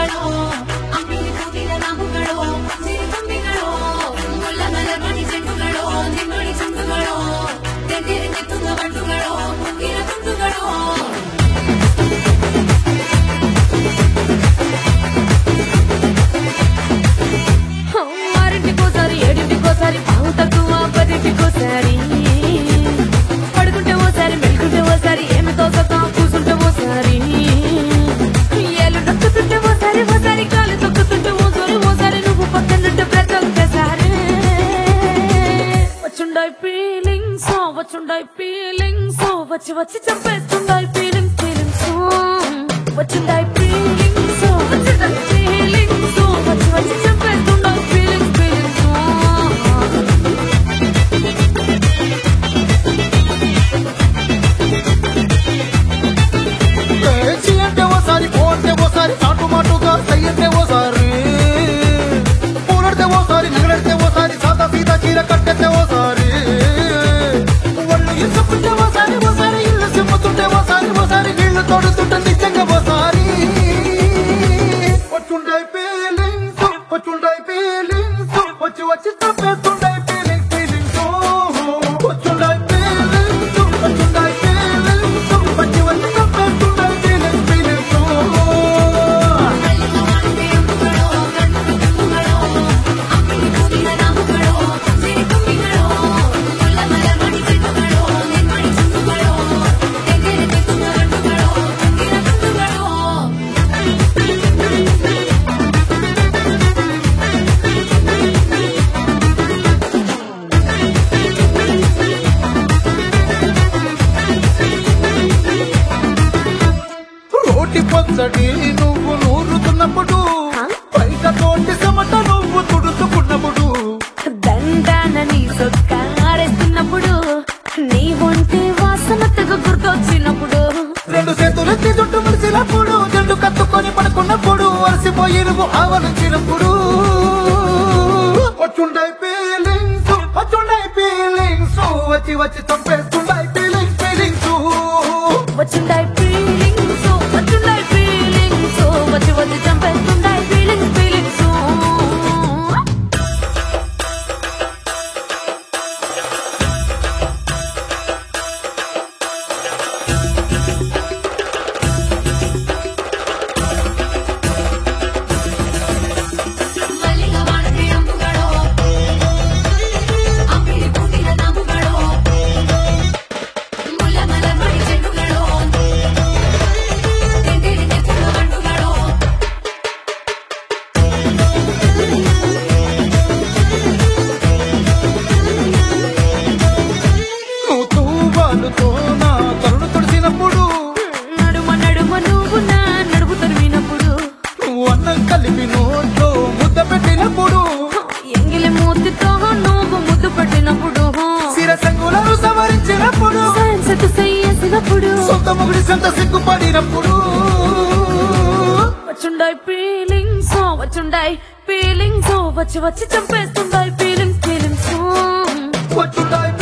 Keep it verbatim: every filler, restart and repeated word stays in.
చెంగుಗಳೋ ಅಂಬಿಲಿ ಕೂಗಿದ ನಾಮುಗಳೋ ಸಿರಿ ತುಂಬಿಗಳೋ ಮುಲ್ಲ ಮಲಮಣಿ ಚೆಂಡುಗಳೋ ನಿಮ್ಮಣಿ ಚಂದುಗಳೋ ತೆಂದಿರಿ ತುಂಗ ಬಂಡುಗಳೋ ಮುಗಿರ ತುಂಡುಗಳೋ ఆరింటికోసారి ఏడింటికోసారి పావు తక్కువ పదింటికోసారి పడుకుంటే ఓసారి మెలుకుంటే ఓసారి ఏమి తోసక కూసుంటే ఓసారి ఏళ్ళు నొక్కుతుంటే ఓసారి ఓసారి కాలు తొక్కుతుంటే ఓసారి ఓసారి నువ్వు పక్కనుంటే ప్రతి ఒక్కసారి వచ్చుండాయి ఫీలింగ్స్ వచ్చుండాయి ఫీలింగ్స్ వచ్చి వచ్చి చంపేస్తుండాయి ఫీలింగ్ ఫీలింగ్స్ వచ్చుండాయి ఫీలింగ్స్ వచ్చుండాయి ఫీలింగ్స్ వచ్చి వచ్చి చంపేస్తుండాయి ఫీలింగ్ ఫీలింగ్స్ అంటే ఓసారి పోతే ఓసారి చాటు మాటుగా సయ్యంటే ఓసారి పూలడితే ఓసారి నగలడితే ఓసారి సాదా సీదా చీర కట్టెతే ఓసారి ఒళ్ళు ఇసుకుంటే ఓసారి ఓసారి ఇల్లు సిమ్ముతుంటే ఓసారి ఓసారి నీళ్లు తోడుతుంటే నిజంగా ఓసారి వచ్చుంటాయి ఫీలింగ్స్ వచ్చుంటాయి ఫీలింగ్స్ వచ్చి వచ్చి తప్పేస్తుంటాయి ఫీలింగ్స్ ఫీలింగ్స్ వచ్చుంటాయి ఫీలింగ్స్ వచ్చుంటాయి ఫీలింగ్స్ వచ్చి వచ్చి తప్పేస్తుంటాయి ఫీలింగ్స్ ఫీలింగ్స్ రోటి పచ్చడి నువ్వు నూరుతున్నప్పుడు బయట తోటి సమట నువ్వు తుడుచుకున్నప్పుడు దండాన నీ సొక్కారేస్తున్నప్పుడు నీ ఒంటి వాసన తెగ గుర్తొచ్చినప్పుడు రెండు చేతులెత్తి చుట్టూ ముడిసినప్పుడు జండు కత్తుకొని పడుకున్నప్పుడు అలసిపోయి నువ్వు ఆవలించినప్పుడు వచ్చుండాయి ఫీలింగ్స్ వచ్చుండాయి ఫీలింగ్స్ వచ్చి వచ్చి చంపేస్తుండాయి ఫీలింగ్స్ ఫీలింగ్స్ వచ్చుండాయి ఫీలింగ్స్ వచ్చుండాయి ఫీలింగ్స్ వచ్చి వచ్చి చంపేస్తుండాయి ఫీలింగ్స్ ఫీలింగ్స్ నువ్వు తూవాలుతో నా కరుణ తుడిసినప్పుడు నడుమ నడుమ నువ్వు నా నడుపు తరిమినప్పుడు నువ్వు అన్నం కలిపి నోట్లో ముద్ద పెట్టినప్పుడు ఎంగిలి మూతితో నువ్వు ముద్దు పెట్టినప్పుడు శిరసంగులను సవరించినప్పుడు సైన్స్ చేసినప్పుడు సొంత ముగిడి సంత సిగ్గుపడినప్పుడు వచ్చుండాయి ఫీలింగ్స్ వచ్చుండాయి ఫీలింగ్స్ వచ్చి వచ్చి చంపేస్తుండాయి ఫీలింగ్స్ ఫీలింగ్స్ వచ్చుంటాయి